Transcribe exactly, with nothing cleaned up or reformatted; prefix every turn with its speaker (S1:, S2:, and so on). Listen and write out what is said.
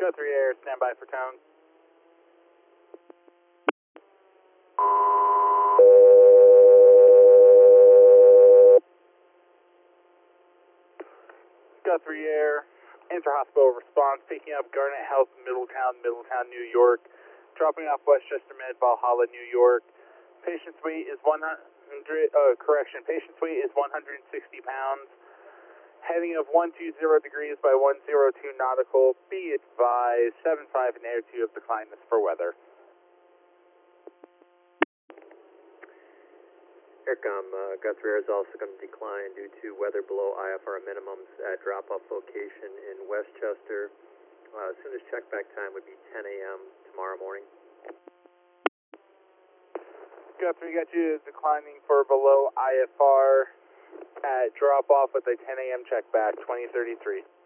S1: Guthrie Air, stand by for tone. Guthrie Air, inter-hospital response, picking up Garnet Health, Middletown, Middletown, New York, dropping off Westchester Med, Valhalla, New York. Patient's weight is one hundred, uh, correction, patient's weight is one hundred sixty pounds. Heading of one two zero degrees by one zero two nautical. Be advised, seven five and Air two have declined this for weather.
S2: Aircom, uh, Guthrie Air is also going to decline due to weather below I F R minimums at drop-off location in Westchester. Uh, soonest check-back time would be ten A M tomorrow morning.
S1: Guthrie, got you declining for below I F R at drop-off with a ten A M check back, twenty thirty-three.